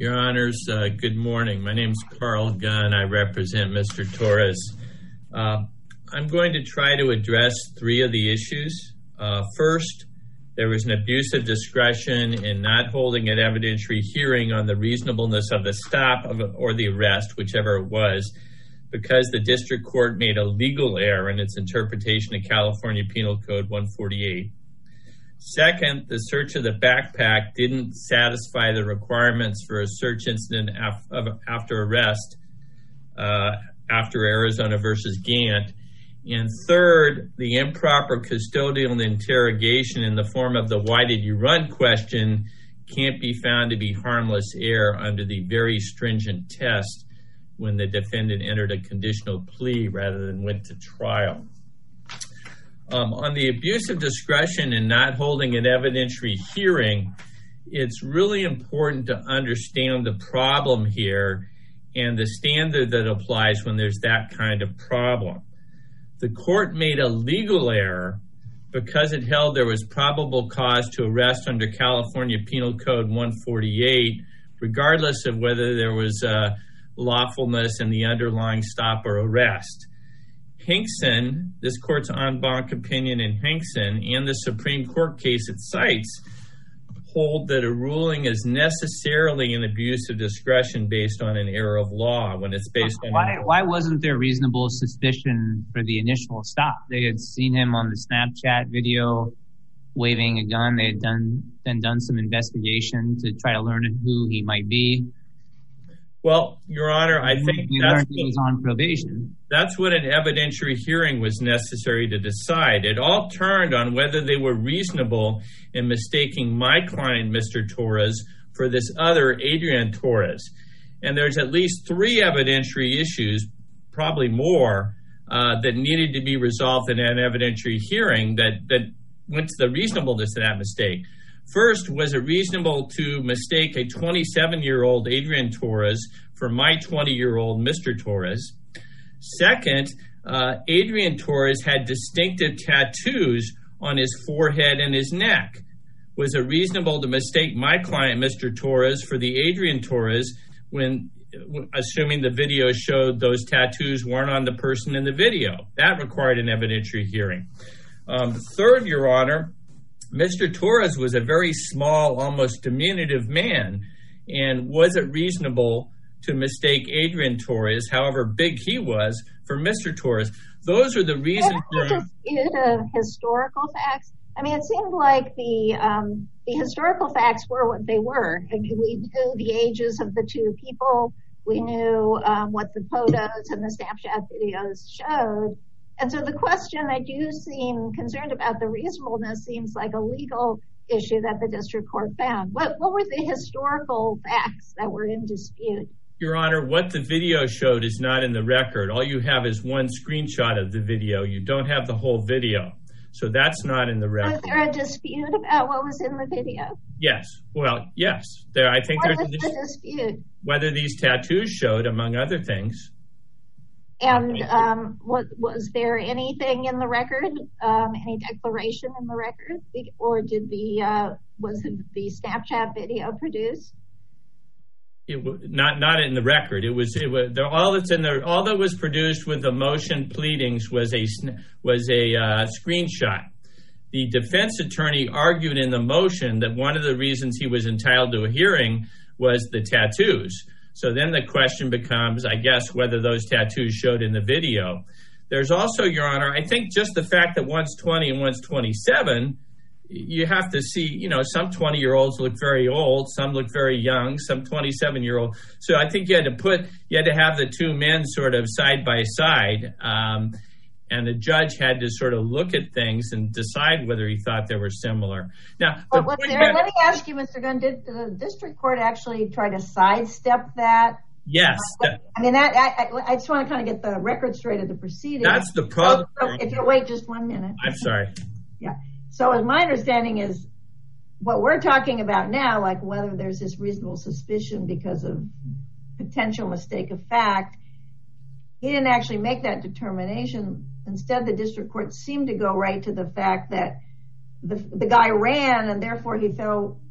Your Honors, good morning. My name is Carl Gunn. I represent Mr. Torres. I'm going to try to address three of the issues. First, there was an abuse of discretion in not holding an evidentiary hearing on the reasonableness of the stop or the arrest, whichever it was, because the district court made a legal error in its interpretation of California Penal Code 148. Second, the search of the backpack didn't satisfy the requirements for a search incident after arrest after Arizona versus Gant. And third, the improper custodial interrogation in the form of the why did you run question can't be found to be harmless error under the very stringent test when the defendant entered a conditional plea rather than went to trial. On the abuse of discretion in not holding an evidentiary hearing, it's really important to understand the problem here and the standard that applies when there's that kind of problem. The court made a legal error because it held there was probable cause to arrest under California Penal Code 148, regardless of whether there was lawfulness in the underlying stop or arrest. Hinkson, this court's en banc opinion in Hinkson, and the Supreme Court case it cites, hold that a ruling is necessarily an abuse of discretion based on an error of law when it's based on... Why wasn't there reasonable suspicion for the initial stop? They had seen him on the Snapchat video waving a gun. They had done some investigation to try to learn who he might be. Well, Your Honor, I think he was on probation. That's what an evidentiary hearing was necessary to decide. It all turned on whether they were reasonable in mistaking my client, Mr. Torres, for this other Adrian Torres. And there's at least three evidentiary issues, probably more, that needed to be resolved in an evidentiary hearing that went to the reasonableness of that mistake. First, was it reasonable to mistake a 27-year-old Adrian Torres for my 20-year-old Mr. Torres? Second, Adrian Torres had distinctive tattoos on his forehead and his neck. Was it reasonable to mistake my client, Mr. Torres, for the Adrian Torres when, assuming the video showed those tattoos weren't on the person in the video? That required an evidentiary hearing. Third, Your Honor, Mr. Torres was a very small, almost diminutive man. And was it reasonable to mistake Adrian Torres, however big he was, for Mr. Torres? Those are the reasons. Historical facts. I mean, it seemed like the historical facts were what they were. I mean, we knew the ages of the two people. We knew what the photos and the Snapchat videos showed. And so the question that you seem concerned about, the reasonableness, seems like a legal issue that the district court found. What were the historical facts that were in dispute? Your Honor, what the video showed is not in the record. All you have is one screenshot of the video. You don't have the whole video. So that's not in the record. Was there a dispute about what was in the video? Yes. Well, yes. I think there's a dispute. Whether these tattoos showed, among other things. And was there anything in the record, any declaration in the record, or was the Snapchat video produced? Not in the record. It was all that's in there. All that was produced with the motion pleadings was a screenshot. The defense attorney argued in the motion that one of the reasons he was entitled to a hearing was the tattoos. So then the question becomes, I guess, whether those tattoos showed in the video. There's also, Your Honor, I think just the fact that one's 20 and one's 27, you have to see, some 20-year-olds look very old, some look very young, some 27-year-old. So I think you had to have the two men sort of side by side. And the judge had to sort of look at things and decide whether he thought they were similar. Now, let me ask you, Mr. Gunn, did the district court actually try to sidestep that? Yes. I mean, I just want to kind of get the record straight of the proceedings. That's the problem. So if you'll wait just 1 minute. I'm sorry. Yeah. So as my understanding is, what we're talking about now, like whether there's this reasonable suspicion because of potential mistake of fact, he didn't actually make that determination. Instead, the district court seemed to go right to the fact that the guy ran and therefore he felt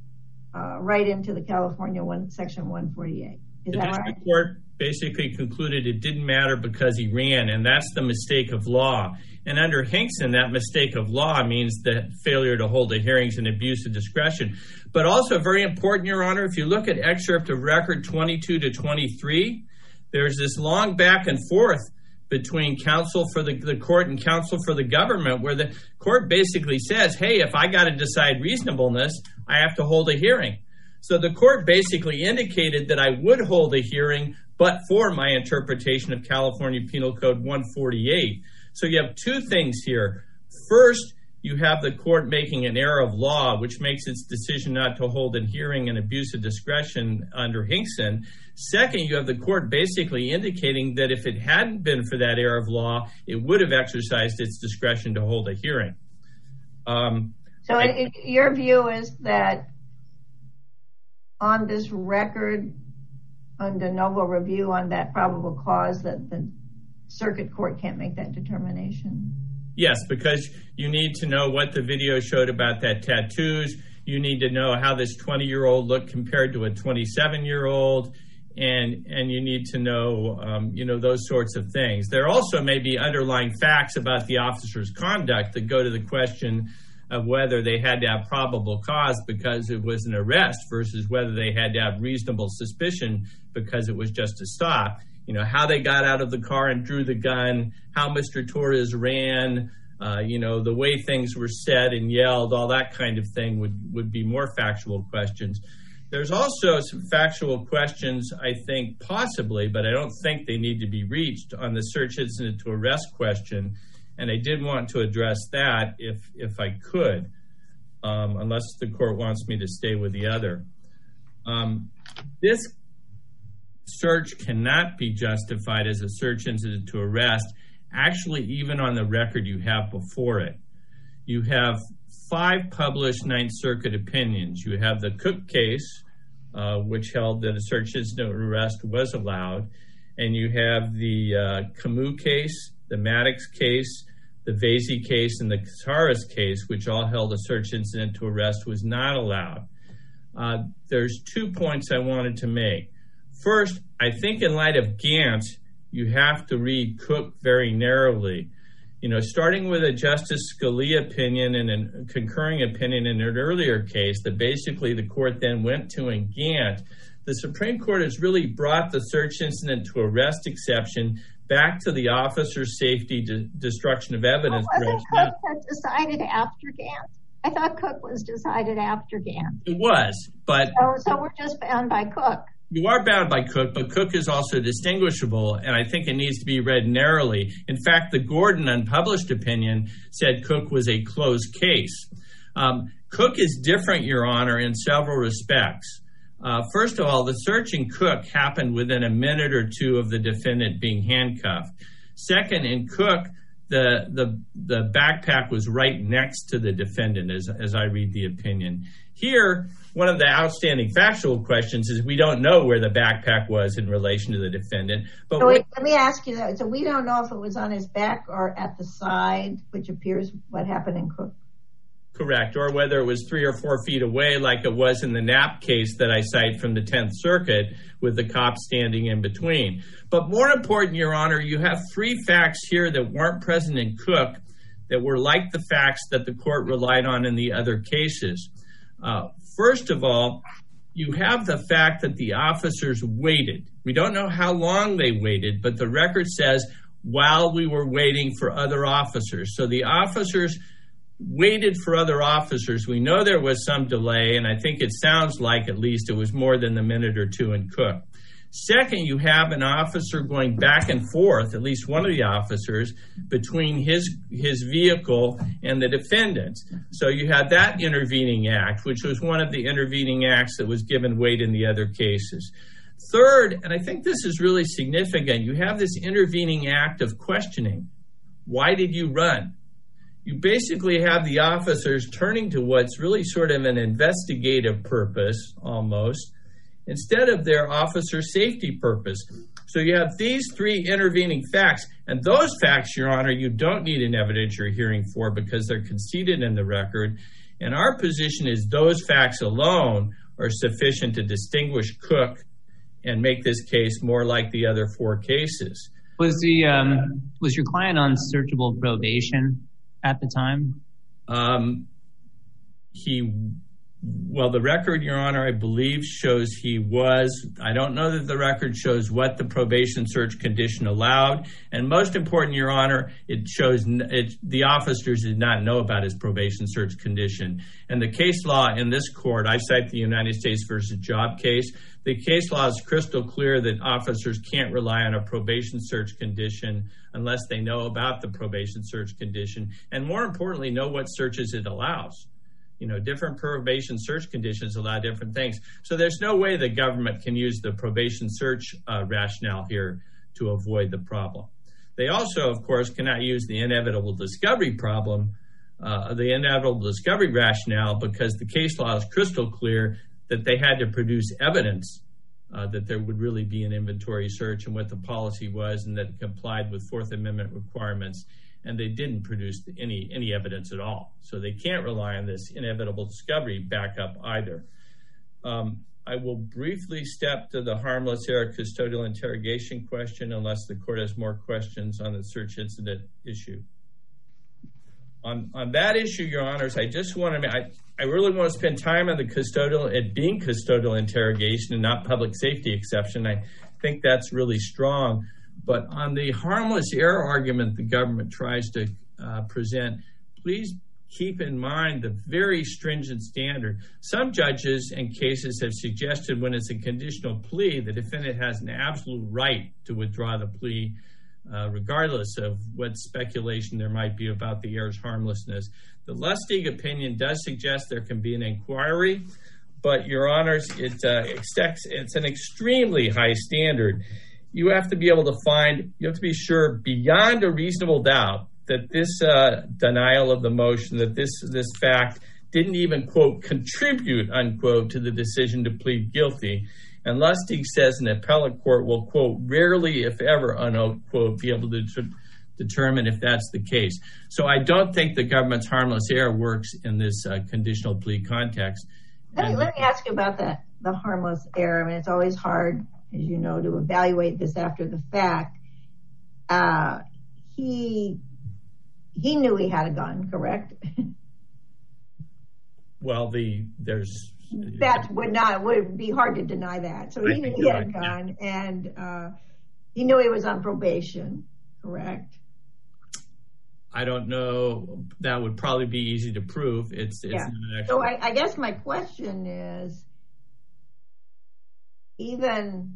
right into the California Section 148. Is that right? The court basically concluded it didn't matter because he ran, and that's the mistake of law. And under Hinkson, that mistake of law means the failure to hold the hearings and abuse of discretion. But also very important, Your Honor, if you look at excerpt of record 22 to 23, there's this long back and forth between counsel for the court and counsel for the government, where the court basically says, hey, if I got to decide reasonableness, I have to hold a hearing. So the court basically indicated that I would hold a hearing, but for my interpretation of California Penal Code 148. So you have two things here. First, you have the court making an error of law, which makes its decision not to hold a hearing and abuse of discretion under Hinkson. Second, you have the court basically indicating that if it hadn't been for that error of law, it would have exercised its discretion to hold a hearing. Your view is that on this record, on de novo review on that probable cause, that the circuit court can't make that determination? Yes, because you need to know what the video showed about that tattoos. You need to know how this 20-year-old looked compared to a 27-year-old. And you need to know, those sorts of things. There also may be underlying facts about the officer's conduct that go to the question of whether they had to have probable cause because it was an arrest versus whether they had to have reasonable suspicion because it was just a stop. How they got out of the car and drew the gun, how Mr. Torres ran, the way things were said and yelled, all that kind of thing would be more factual questions. There's also some factual questions, I think, possibly, but I don't think they need to be reached on the search incident to arrest question. And I did want to address that if I could, unless the court wants me to stay with the other. This search cannot be justified as a search incident to arrest, actually, even on the record you have before it. You have 5 published Ninth Circuit opinions. You have the Cook case, which held that a search incident to arrest was allowed. And you have the Camus case, the Maddox case, the Vasey case, and the Casares case, which all held a search incident to arrest was not allowed. There's 2 points I wanted to make. First, I think in light of Gant, you have to read Cook very narrowly. Starting with a Justice Scalia opinion and a concurring opinion in an earlier case that basically the court then went to in Gant, the Supreme Court has really brought the search incident to arrest exception back to the officer's safety destruction of evidence. Wasn't Cook decided after Gant? I thought Cook was decided after Gant. It was, but... So we're just bound by Cook. You are bound by Cook, but Cook is also distinguishable, and I think it needs to be read narrowly. In fact, the Gordon unpublished opinion said Cook was a closed case. Cook is different, Your Honor, in several respects. First of all, the search in Cook happened within a minute or two of the defendant being handcuffed. Second, in Cook, the backpack was right next to the defendant, as I read the opinion. Here, one of the outstanding factual questions is we don't know where the backpack was in relation to the defendant. But let me ask you that. So we don't know if it was on his back or at the side, which appears what happened in Cook. Correct, or whether it was 3 or 4 feet away like it was in the Knapp case that I cite from the 10th Circuit with the cop standing in between. But more important, Your Honor, you have 3 facts here that weren't present in Cook that were like the facts that the court relied on in the other cases. First of all, you have the fact that the officers waited. We don't know how long they waited, but the record says while we were waiting for other officers. So the officers waited for other officers. We know there was some delay, and I think it sounds like at least it was more than the minute or two in Cook. Second, you have an officer going back and forth, at least one of the officers, between his vehicle and the defendant. So you have that intervening act, which was one of the intervening acts that was given weight in the other cases. Third, and I think this is really significant, you have this intervening act of questioning. Why did you run? You basically have the officers turning to what's really sort of an investigative purpose, almost, instead of their officer safety purpose. So you have these 3 intervening facts, and those facts, Your Honor, you don't need an evidentiary hearing for because they're conceded in the record. And our position is those facts alone are sufficient to distinguish Cook and make this case more like the other 4 cases. Was your client on searchable probation at the time? Well, the record, Your Honor, I believe shows he was. I don't know that the record shows what the probation search condition allowed. And most important, Your Honor, it shows the officers did not know about his probation search condition. And the case law in this court, I cite the United States versus Job case. The case law is crystal clear that officers can't rely on a probation search condition unless they know about the probation search condition. And more importantly, know what searches it allows. Different probation search conditions allow different things. So there's no way the government can use the probation search rationale here to avoid the problem. They also, of course, cannot use the inevitable discovery problem, the inevitable discovery rationale, because the case law is crystal clear that they had to produce evidence that there would really be an inventory search and what the policy was and that it complied with Fourth Amendment requirements. And they didn't produce any evidence at all. So they can't rely on this inevitable discovery backup either. I will briefly step to the harmless error custodial interrogation question unless the court has more questions on the search incident issue. On that issue, Your Honors, I really want to spend time on the custodial interrogation and not public safety exception. I think that's really strong. But on the harmless error argument the government tries to present, please keep in mind the very stringent standard. Some judges and cases have suggested when it's a conditional plea, the defendant has an absolute right to withdraw the plea, regardless of what speculation there might be about the error's harmlessness. The Lustig opinion does suggest there can be an inquiry, but, Your Honors, it's an extremely high standard. You have to be able to be sure beyond a reasonable doubt that this denial of the motion, that this fact didn't even, quote, contribute, unquote, to the decision to plead guilty. And Lustig says an appellate court will, quote, rarely, if ever, unquote, be able to determine if that's the case. So I don't think the government's harmless error works in this conditional plea context. Let me ask you about the harmless error. I mean, it's always hard, as you know, to evaluate this after the fact. He knew he had a gun, correct? Well, that would be hard to deny that. So he knew he had a gun, and he knew he was on probation, correct? I don't know. That would probably be easy to prove. It's not actually. So I guess my question is, even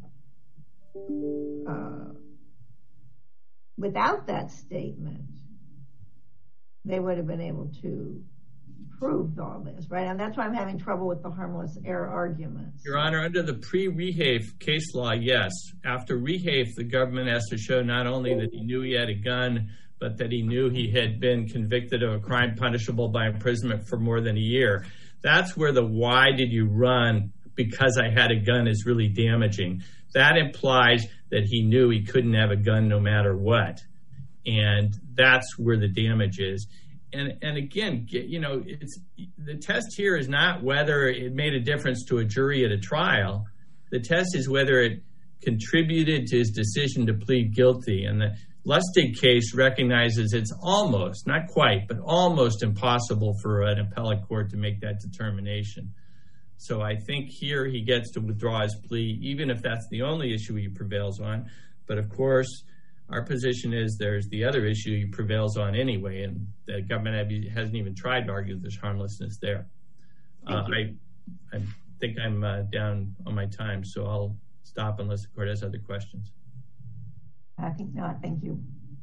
without that statement, they would have been able to prove all this, right? And that's why I'm having trouble with the harmless error arguments. Your Honor, under the pre-Rehafe case law, yes. After Rehafe, the government has to show not only that he knew he had a gun, but that he knew he had been convicted of a crime punishable by imprisonment for more than a year. That's where the why did you run because I had a gun is really damaging. That implies that he knew he couldn't have a gun no matter what. And that's where the damage is. And again, the test here is not whether it made a difference to a jury at a trial. The test is whether it contributed to his decision to plead guilty. And the Lustig case recognizes it's almost, not quite, but almost impossible for an appellate court to make that determination. So I think here he gets to withdraw his plea, even if that's the only issue he prevails on. But of course, our position is there's the other issue he prevails on anyway, and the government hasn't even tried to argue there's harmlessness there. I think I'm down on my time, so I'll stop unless the court has other questions. I think not. Thank you.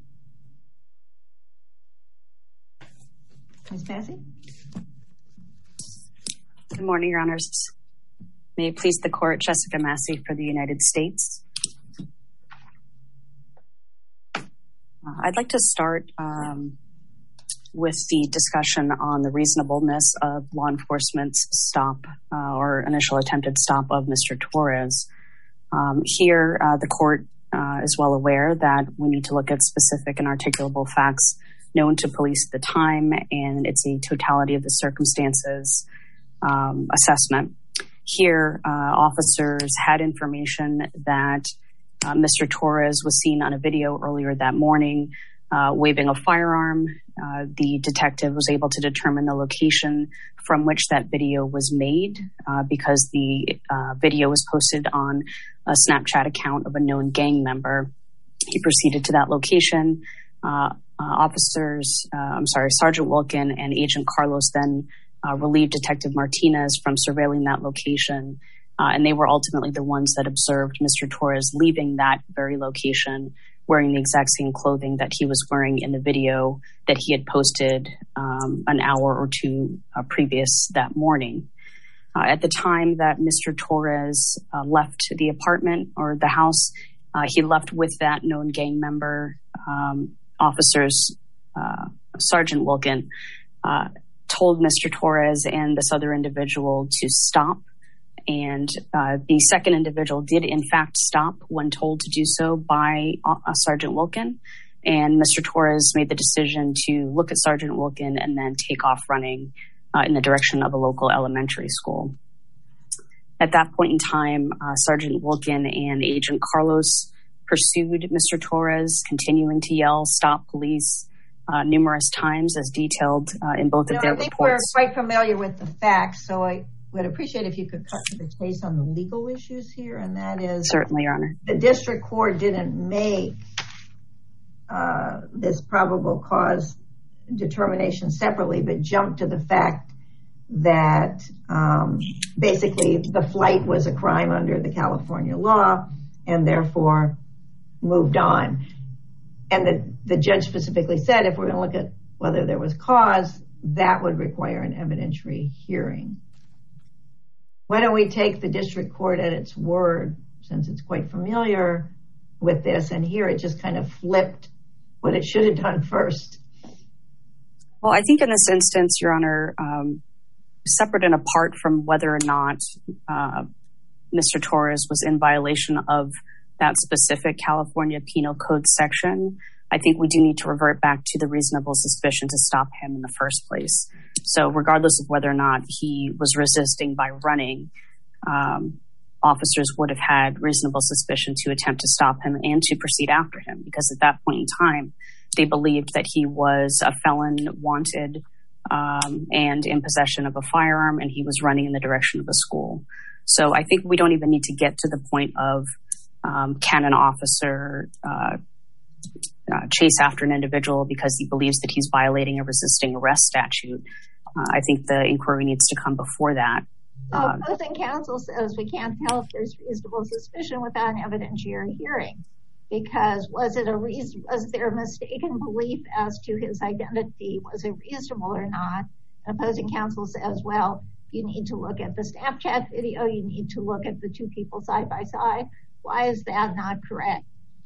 Ms. Massey? Good morning, Your Honors. May it please the court, Jessica Massey for the United States. I'd like to start with the discussion on the reasonableness of law enforcement's stop or initial attempted stop of Mr. Torres. Here, the court is well aware that we need to look at specific and articulable facts known to police at the time, and it's a totality of the circumstances assessment. Here, officers had information that Mr. Torres was seen on a video earlier that morning waving a firearm. The detective was able to determine the location from which that video was made because the video was posted on a Snapchat account of a known gang member. He proceeded to that location. Sergeant Wilkin and Agent Carlos then relieved Detective Martinez from surveilling that location. And they were ultimately the ones that observed Mr. Torres leaving that very location wearing the exact same clothing that he was wearing in the video that he had posted an hour or two previous that morning. At the time that Mr. Torres left the apartment or the house, he left with that known gang member. Sergeant Wilkin told Mr. Torres and this other individual to stop. And the second individual did in fact stop when told to do so by Sergeant Wilkin. And Mr. Torres made the decision to look at Sergeant Wilkin and then take off running in the direction of a local elementary school. At that point in time, Sergeant Wilkin and Agent Carlos pursued Mr. Torres, continuing to yell, "Stop, police," numerous times as detailed in both of their reports. I think we're quite familiar with the facts, so I would appreciate if you could cut to the chase on the legal issues here, and that is... Certainly, Your Honor. The district court didn't make this probable cause determination separately, but jumped to the fact that basically the flight was a crime under the California law and therefore moved on. And the judge specifically said if we're going to look at whether there was cause, that would require an evidentiary hearing. Why don't we take the district court at its word, since it's quite familiar with this, and here it just kind of flipped what it should have done first. Well, I think in this instance, Your Honor, separate and apart from whether or not Mr. Torres was in violation of that specific California Penal Code section, I think we do need to revert back to the reasonable suspicion to stop him in the first place. So regardless of whether or not he was resisting by running, officers would have had reasonable suspicion to attempt to stop him and to proceed after him, because at that point in time, they believed that he was a felon, wanted, and in possession of a firearm, and he was running in the direction of a school. So I think we don't even need to get to the point of can an officer chase after an individual because he believes that he's violating a resisting arrest statute. I think the inquiry needs to come before that. Opposing counsel says we can't tell if there's reasonable suspicion without an evidentiary hearing, because was there a mistaken belief as to his identity? Was it reasonable or not? Opposing counsel says, well, you need to look at the Snapchat video. You need to look at the two people side by side. Why is that not correct?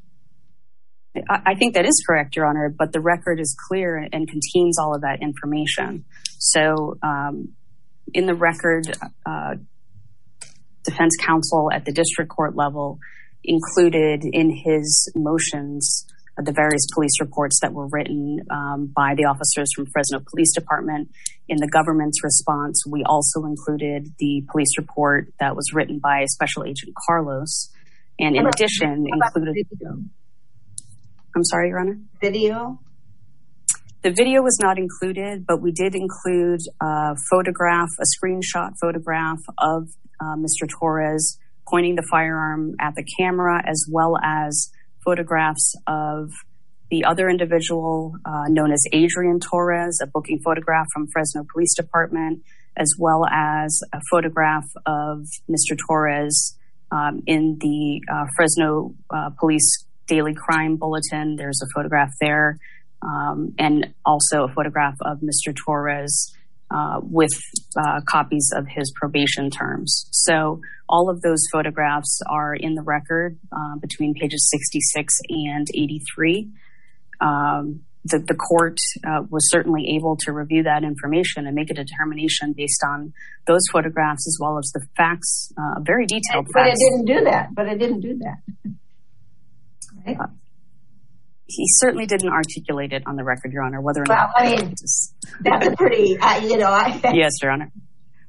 I think that is correct, Your Honor, but the record is clear and contains all of that information. So in the record, defense counsel at the district court level included in his motions the various police reports that were written by the officers from Fresno Police Department. In the government's response, we also included the police report that was written by Special Agent Carlos, and in addition included... I'm sorry, Your Honor? Video? The video was not included, but we did include a screenshot photograph of Mr. Torres pointing the firearm at the camera, as well as photographs of the other individual known as Adrian Torres, a booking photograph from Fresno Police Department, as well as a photograph of Mr. Torres in the Fresno Police Daily Crime Bulletin. There's a photograph there, and also a photograph of Mr. Torres with copies of his probation terms. So all of those photographs are in the record between pages 66 and 83. The court was certainly able to review that information and make a determination based on those photographs as well as the facts, very detailed facts. But it didn't do that. Right? He certainly didn't articulate it on the record, Your Honor, whether or not... Well, I mean, that's a pretty, Yes, Your Honor.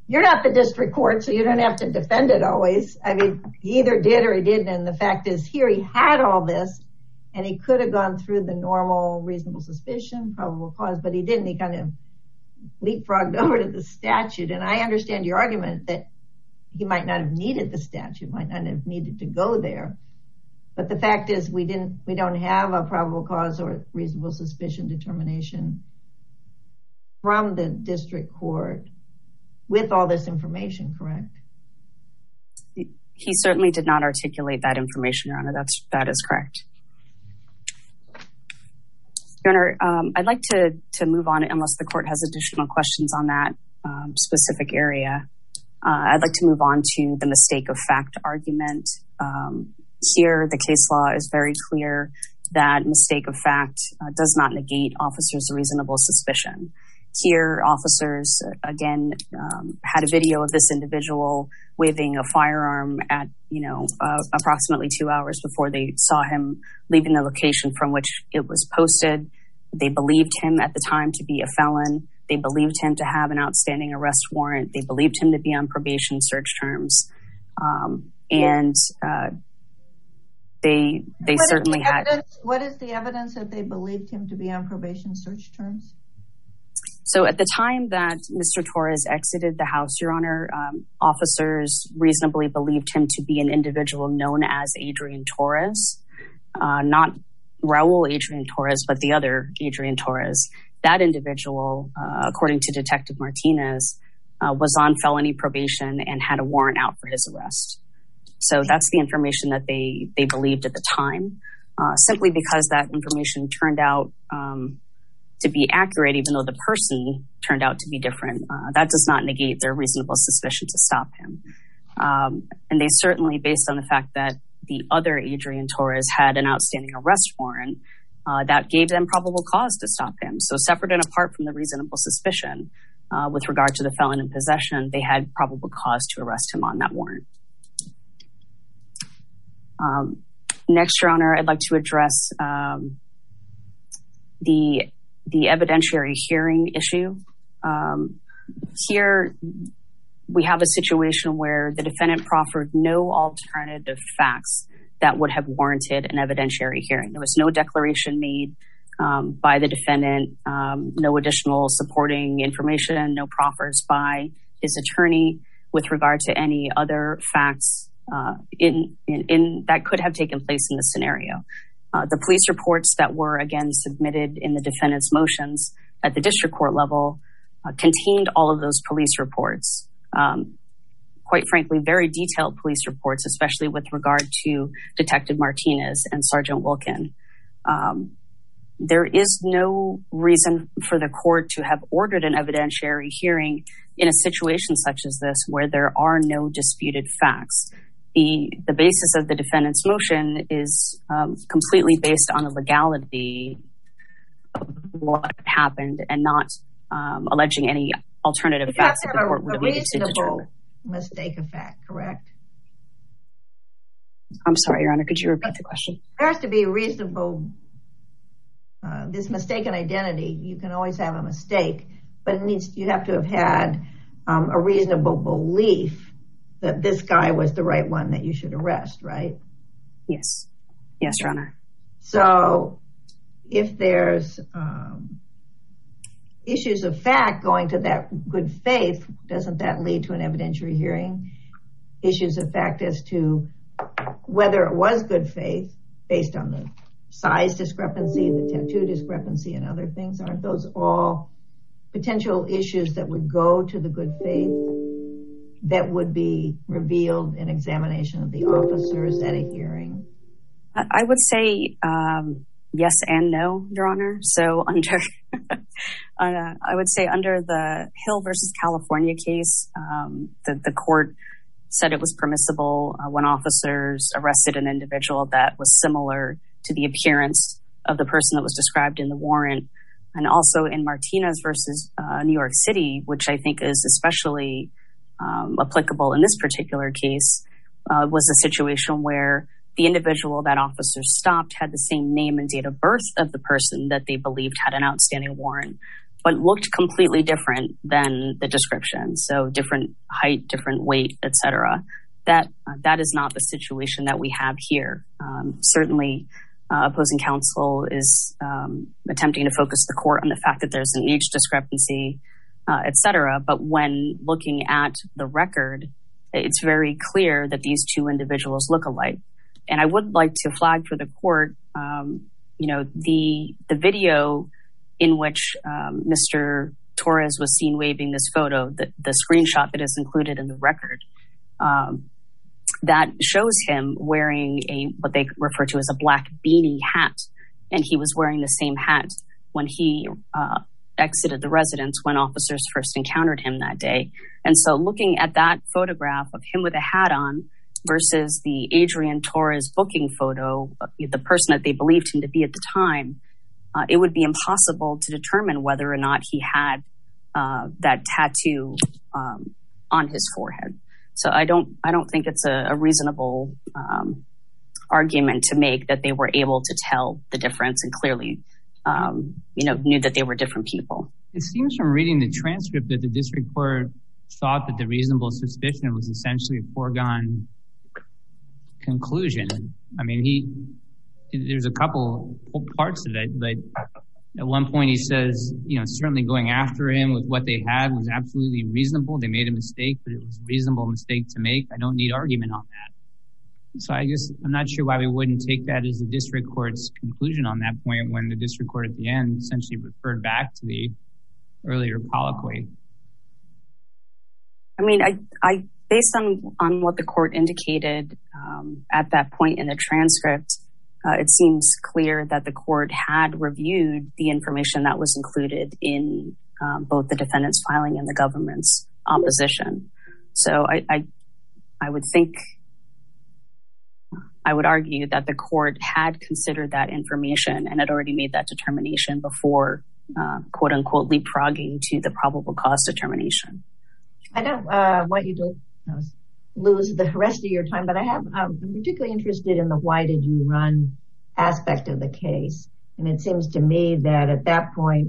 you're not the district court, so you don't have to defend it always. I mean, he either did or he didn't. And the fact is here he had all this and he could have gone through the normal reasonable suspicion, probable cause, but he didn't. He kind of leapfrogged over to the statute. And I understand your argument that he might not have needed the statute, might not have needed to go there. But the fact is we don't have a probable cause or reasonable suspicion determination from the district court with all this information, correct? He certainly did not articulate that information, Your Honor. That is correct. Your Honor, I'd like to move on unless the court has additional questions on that specific area. I'd like to move on to the mistake of fact argument. Here, the case law is very clear that mistake of fact does not negate officers' reasonable suspicion. Here, officers, again, had a video of this individual waving a firearm at, approximately 2 hours before they saw him leaving the location from which it was posted. They believed him at the time to be a felon. They believed him to have an outstanding arrest warrant. They believed him to be on probation search terms. They certainly had. What is the evidence that they believed him to be on probation search terms? So at the time that Mr. Torres exited the house, Your Honor, officers reasonably believed him to be an individual known as Adrian Torres, not Raul Adrian Torres, but the other Adrian Torres. That individual, according to Detective Martinez, was on felony probation and had a warrant out for his arrest. So that's the information that they believed at the time. Simply because that information turned out to be accurate, even though the person turned out to be different, that does not negate their reasonable suspicion to stop him. And they certainly, based on the fact that the other Adrian Torres had an outstanding arrest warrant, that gave them probable cause to stop him. So separate and apart from the reasonable suspicion with regard to the felon in possession, they had probable cause to arrest him on that warrant. Next, Your Honor, I'd like to address the evidentiary hearing issue. Here, we have a situation where the defendant proffered no alternative facts that would have warranted an evidentiary hearing. There was no declaration made by the defendant, no additional supporting information, no proffers by his attorney with regard to any other facts in that could have taken place in this scenario. The police reports that were, again, submitted in the defendant's motions at the district court level contained all of those police reports. Quite frankly, very detailed police reports, especially with regard to Detective Martinez and Sergeant Wilkin. There is no reason for the court to have ordered an evidentiary hearing in a situation such as this where there are no disputed facts. The basis of the defendant's motion is completely based on the legality of what happened and not alleging any alternative facts that the court would have needed to determine. Mistake of fact, correct? I'm sorry, Your Honor, could you repeat the question? There has to be reasonable, this mistaken identity, you can always have a mistake, but you have to have had a reasonable belief that this guy was the right one that you should arrest, right? Yes. Yes, Your Honor. So if there's issues of fact going to that good faith, doesn't that lead to an evidentiary hearing? Issues of fact as to whether it was good faith based on the size discrepancy, the tattoo discrepancy, and other things, aren't those all potential issues that would go to the good faith that would be revealed in examination of the officers at a hearing? I would say yes and no, Your Honor. So I would say under the Hill versus California case, the court said it was permissible when officers arrested an individual that was similar to the appearance of the person that was described in the warrant. And also in Martinez versus New York City, which I think is especially applicable in this particular case, was a situation where the individual that officers stopped had the same name and date of birth of the person that they believed had an outstanding warrant. but looked completely different than the description. So different height, different weight, etc. That is not the situation that we have here. Certainly, opposing counsel is attempting to focus the court on the fact that there's an age discrepancy, etc. But when looking at the record, it's very clear that these two individuals look alike. And I would like to flag for the court, the video in which Mr. Torres was seen waving this photo, the screenshot that is included in the record, that shows him wearing what they refer to as a black beanie hat. And he was wearing the same hat when he exited the residence when officers first encountered him that day. And so looking at that photograph of him with a hat on versus the Adrian Torres booking photo, the person that they believed him to be at the time, it would be impossible to determine whether or not he had that tattoo on his forehead. So I don't think it's a reasonable argument to make that they were able to tell the difference and clearly, knew that they were different people. It seems from reading the transcript that the district court thought that the reasonable suspicion was essentially a foregone conclusion. I mean, there's a couple parts of it, but at one point he says, certainly going after him with what they had was absolutely reasonable. They made a mistake, but it was a reasonable mistake to make. I don't need argument on that. So I'm not sure why we wouldn't take that as the district court's conclusion on that point when the district court at the end essentially referred back to the earlier colloquy. I mean, I based on what the court indicated at that point in the transcript, it seems clear that the court had reviewed the information that was included in both the defendant's filing and the government's opposition. So I would argue that the court had considered that information and had already made that determination before, quote unquote, leapfrogging to the probable cause determination. I don't want you to lose the rest of your time, but I'm particularly interested in the why did you run aspect of the case. And it seems to me that at that point,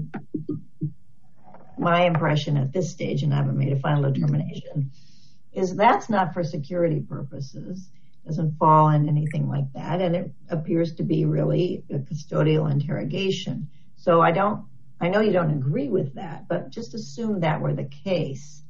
my impression at this stage, and I haven't made a final determination, is that's not for security purposes. Doesn't fall in anything like that. And it appears to be really a custodial interrogation. So I know you don't agree with that, but just assume that were the case.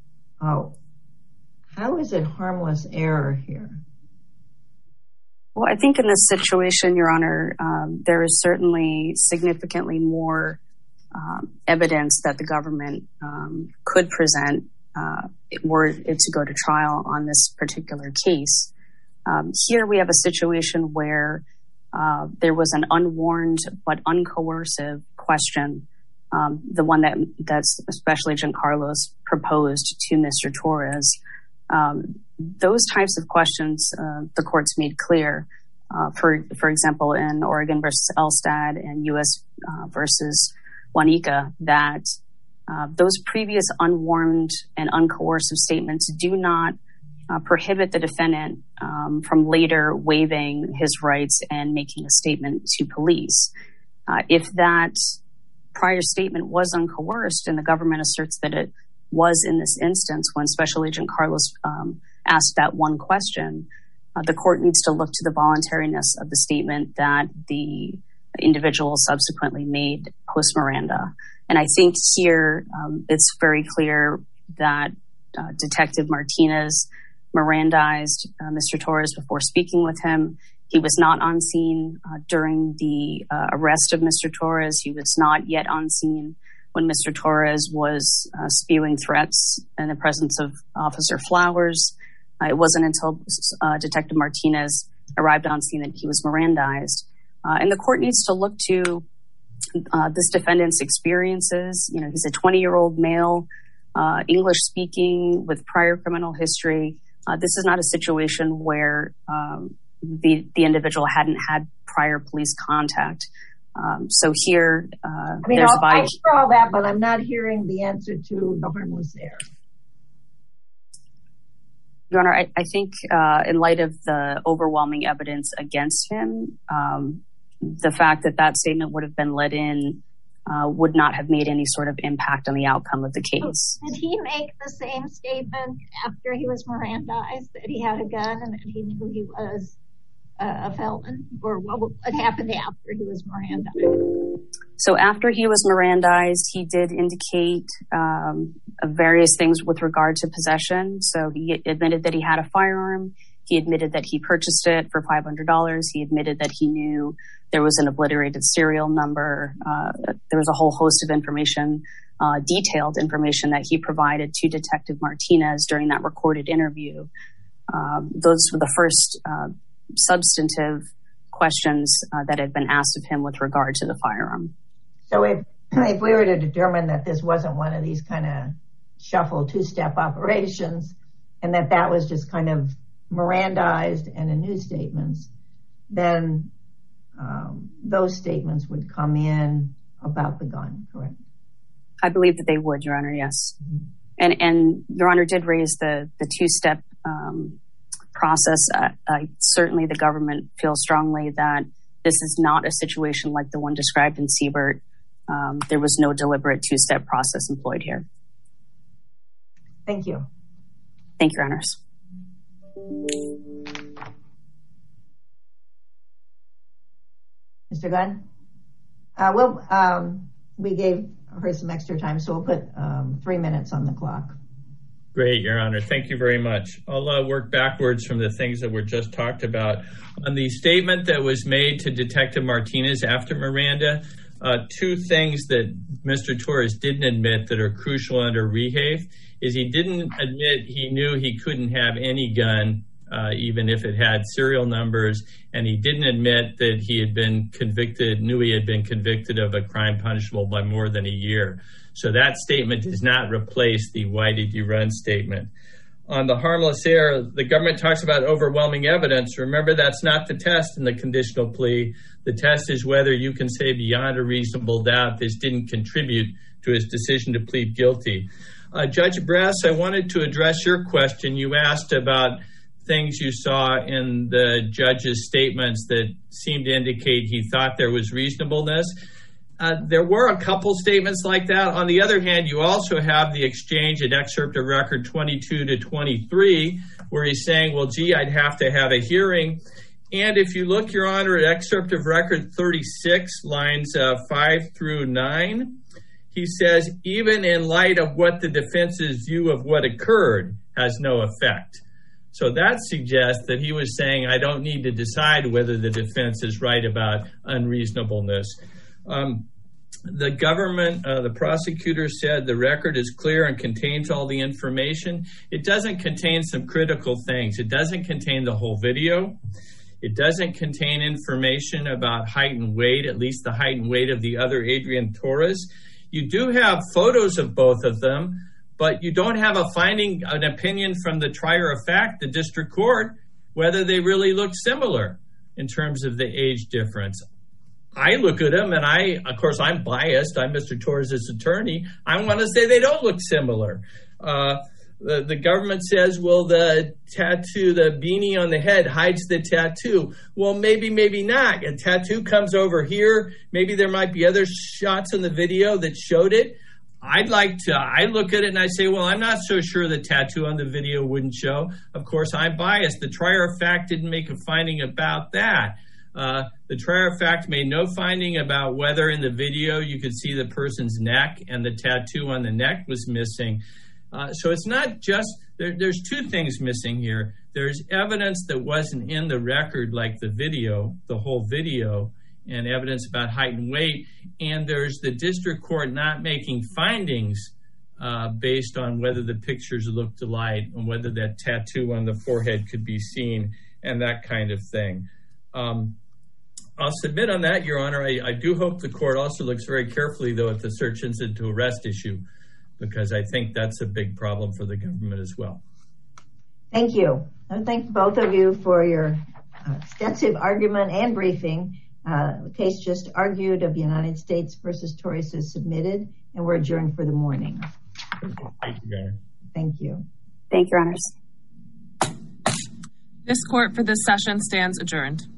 How is it harmless error here? Well, I think in this situation, Your Honor, there is certainly significantly more evidence that the government could present were it to go to trial on this particular case. Here we have a situation where there was an unwarned but uncoercive question, the one that Special Agent Carlos proposed to Mr. Torres. Those types of questions, the courts made clear, for example, in Oregon versus Elstad and U.S. versus Juanica, that those previous unwarned and uncoercive statements do not prohibit the defendant from later waiving his rights and making a statement to police. If that prior statement was uncoerced and the government asserts that it was in this instance when Special Agent Carlos asked that one question, the court needs to look to the voluntariness of the statement that the individual subsequently made post-Miranda. And I think here it's very clear that Detective Martinez Mirandized Mr. Torres before speaking with him. He was not on scene during the arrest of Mr. Torres. He was not yet on scene when Mr. Torres was spewing threats in the presence of Officer Flowers. It wasn't until Detective Martinez arrived on scene that he was Mirandized. And the court needs to look to this defendant's experiences. He's a 20-year-old male, English speaking with prior criminal history. This is not a situation where the individual hadn't had prior police contact. So here, I hear all that, but I'm not hearing the answer to the harmless error. Your Honor, I think in light of the overwhelming evidence against him, the fact that statement would have been let in would not have made any sort of impact on the outcome of the case. Did he make the same statement after he was Mirandized, that he had a gun and that he knew he was a felon? Or what happened after he was Mirandized? So after he was Mirandized, he did indicate various things with regard to possession. So he admitted that he had a firearm. He admitted that he purchased it for $500. He admitted that he knew there was an obliterated serial number. There was a whole host of information, detailed information that he provided to Detective Martinez during that recorded interview. Those were the first substantive questions that had been asked of him with regard to the firearm. So if we were to determine that this wasn't one of these kind of shuffle two-step operations and that was just kind of Mirandized and in new statements, then those statements would come in about the gun, correct? I believe that they would, Your Honor, yes. Mm-hmm. And Your Honor did raise the two-step process. Certainly the government feels strongly that this is not a situation like the one described in Siebert. There was no deliberate two-step process employed here. Thank you. Thank you, Your Honors. Mr. Gunn? We gave her some extra time, so we'll put 3 minutes on the clock. Great, Your Honor. Thank you very much. I'll work backwards from the things that were just talked about. On the statement that was made to Detective Martinez after Miranda, two things that Mr. Torres didn't admit that are crucial under Rehave is he didn't admit he knew he couldn't have any gun, even if it had serial numbers, and he didn't admit that he had been convicted of a crime punishable by more than a year. So that statement does not replace the why did you run statement. On the harmless error, the government talks about overwhelming evidence. Remember, that's not the test in the conditional plea. The test is whether you can say beyond a reasonable doubt this didn't contribute to his decision to plead guilty. Judge Brass, I wanted to address your question. You asked about things you saw in the judge's statements that seemed to indicate he thought there was reasonableness. There were a couple statements like that. On the other hand, you also have the exchange at excerpt of record 22 to 23, where he's saying, well, gee, I'd have to have a hearing. And if you look, Your Honor, at excerpt of record 36, lines 5 through 9, he says, even in light of what the defense's view of what occurred has no effect. So that suggests that he was saying, I don't need to decide whether the defense is right about unreasonableness. The government, the prosecutor said the record is clear and contains all the information. It doesn't contain some critical things. It doesn't contain the whole video. It doesn't contain information about height and weight, at least the height and weight of the other Adrian Torres. You do have photos of both of them, but you don't have an opinion from the trier of fact, the district court, whether they really look similar in terms of the age difference. I look at them and of course, I'm biased. I'm Mr. Torres' attorney. I want to say they don't look similar. The government says, well, the tattoo, the beanie on the head hides the tattoo. Well, maybe not. A tattoo comes over here. Maybe there might be other shots in the video that showed it. I look at it and I say, well, I'm not so sure the tattoo on the video wouldn't show. Of course, I'm biased. The trier of fact didn't make a finding about that. The trier of fact made no finding about whether in the video you could see the person's neck and the tattoo on the neck was missing. So it's not just, there's two things missing here. There's evidence that wasn't in the record, like the video, the whole video, and evidence about height and weight. And there's the district court not making findings based on whether the pictures looked alike and whether that tattoo on the forehead could be seen and that kind of thing. I'll submit on that, Your Honor. I do hope the court also looks very carefully, though, at the search incident to arrest issue, because I think that's a big problem for the government as well. Thank you. And thank both of you for your extensive argument and briefing. The case just argued of United States versus Torres is submitted, and we're adjourned for the morning. Thank you, Your Honor. Thank you. Thank you, Your Honors. This court for this session stands adjourned.